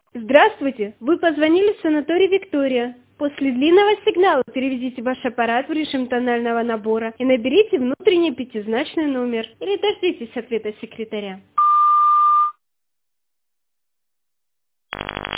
Здравствуйте! Вы позвонили в санаторий «Виктория». После длинного сигнала переведите ваш аппарат в режим тонального набора и наберите внутренний пятизначный номер. Или дождитесь ответа секретаря.